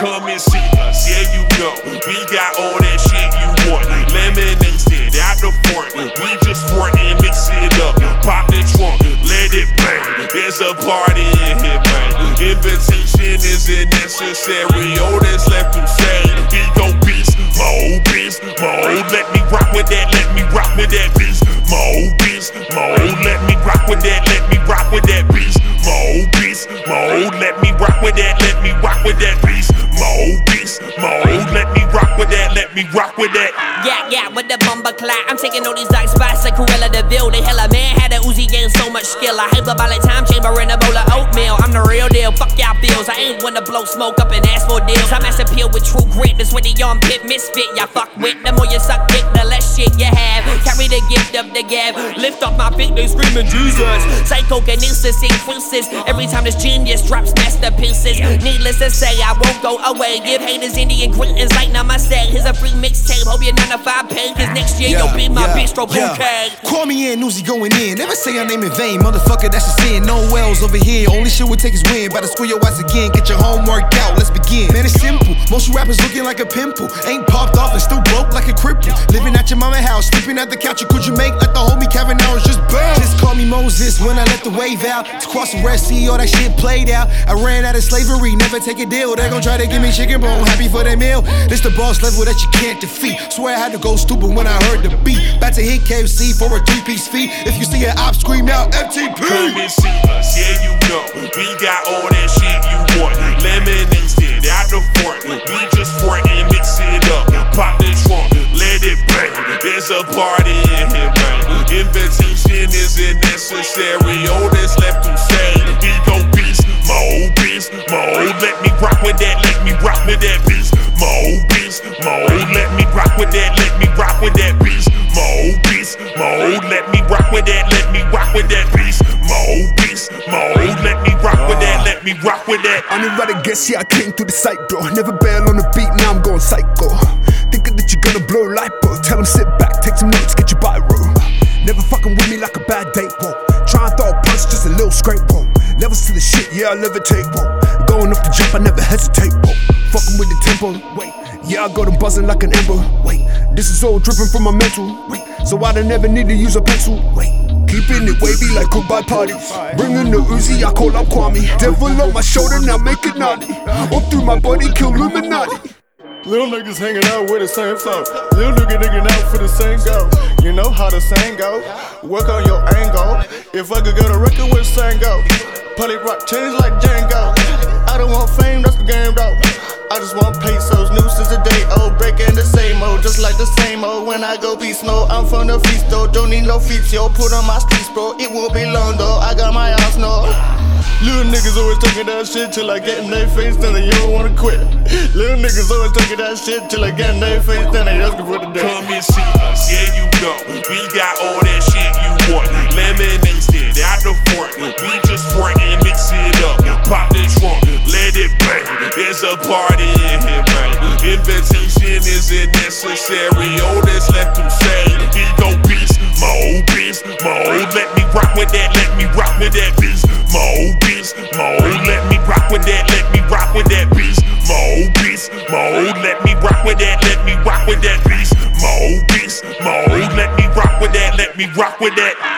Come and see us, yeah you know we got all that shit you want. Lemonade stand out the front, we just front and mix it up. Pop the trunk, let it bang. There's a party in here, man. Invitation isn't necessary. All that's left to say, he gon' beast, mo beast, mo. Let me rock with that, let me rock with that beast, mo beast, mo. Let me rock with that, let me rock with that beast, mo beast, mo. Let me rock with that, let me rock with that beast, mo beast, mo. Let me rock with that, let me rock with that. Yeah, with the bumper clock. I'm taking all these dark spots like Cruella de Vil. They hella man had a Uzi getting so much skill. I hyperbolic time chamber in a bowl of oatmeal. I'm the real deal, fuck y'all feels. I ain't wanna blow smoke up and ask for deals. I'm ass appeal with true grit. That's what the armpit misfit y'all fuck with. The more you suck dick, the less shit you have. Carry the gift of the gab. Lift off my feet, they screaming Jesus. Psychokinesis increases every time this genius drops masterpieces. Needless to say, I won't go away. Give haters Indian greetings like namaste. Here's a free mixtape, hope you're 9 to 5 pay. Cause next year you'll be my bistro bouquet. Call me in, Uzi going in. Never say your name in vain, motherfucker, that's a sin. No wells over here, only shit we take is win. Better square your ass again, get your homework out, let's begin. Man, it's simple, most rappers looking like a pimple. Ain't popped off and still broke like a cripple. Living at your mama house, sleeping at the couch. Or could you make like the homie Kevin Owens just bounce? Just call me Moses when I let the wave out. To cross the Red Sea, all that shit played out. I ran out of slavery, never take a deal. They gon' try to give me chicken bone, happy for their meal. This the boss level that you can't defeat. Swear I had to go stupid when I heard the beat. About to hit KFC for a 3-piece feet. If you see an op scream out FTP. Come and see us, yeah you know we got all that shit you want. Lemonade stand out the front, we just front and mix it up. Pop the trunk, let it bang. There's a party in here, man. Invitation isn't necessary. All that's left to say, he gon' beast, mo beast, mo. Let me rock with that, let me rock with that beast, mo beast, mo. Let me rock with that, let me rock with that beast, mo beast, mo. Let me rock with that, let me rock with that beast, mo beast, mo. Let me rock with that, let me rock with that. I never rather guess, yeah, I came through the side door. Never bail on the beat, now I'm going psycho. Thinking that you're gonna blow lipo. Tell them sit back, take some notes, get your body roll. Never fucking with me like a bad date, whoa. Try and throw a punch, just a little scrape, whoa. Levels to the shit, yeah, I levitate, whoa. Going off the jump, I never hesitate, whoa. Fucking with the tempo, wait. Yeah, I got them buzzing like an ember, wait. This is all dripping from my mental, wait. So I don't ever need to use a pencil, wait. Keeping it wavy like goodbye parties. Bringing the Uzi, I call up Kwame. Devil on my shoulder, now make it naughty. All through my body, kill Illuminati. Little niggas hanging out with the same flow. Little nigga digging out for the same go. You know how the saying go. Work on your angle. If I could get a record with Sango, Polly rock change like Django. I don't want fame, that's the game though. I just want pesos, new since the day old. Breaking the same old, just like the same old. When I go beast mode, I'm from the feast though. Don't need no feats, yo. Put on my streets, bro. It won't be long though. I got my house, no. Little niggas always talking that shit till I get in their face, then they don't wanna quit. Little niggas always talking that shit till I get in their face, then they asking for the day. Come and see us, yeah you know we got all that shit you want. Lemonade stand out the front, we just front and mix it up. Pop the trunk, let it bang. There's a party in here, man. Invitation isn't necessary. All that's left to say, he gon' beast, mo beast, mo. Let me rock with that, let me rock with that beast, mo beast, mo. Let me rock with that, let me rock with that beast, mo beast, mo. Let me rock with that, let me rock with that beast, mo beast, mo. Let me rock with that, let me rock with that.